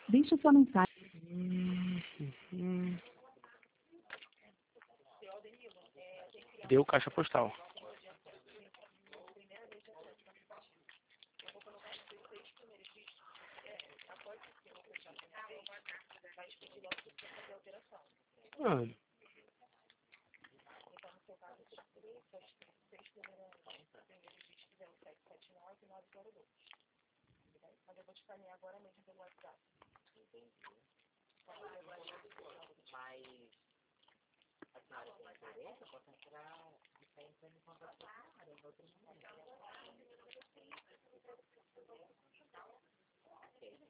Deixe sua mensagem. Deu caixa postal. Ah, Mas a senhora tem interesse, eu posso entrar e sair entrando em contato com a senhora em outro momento.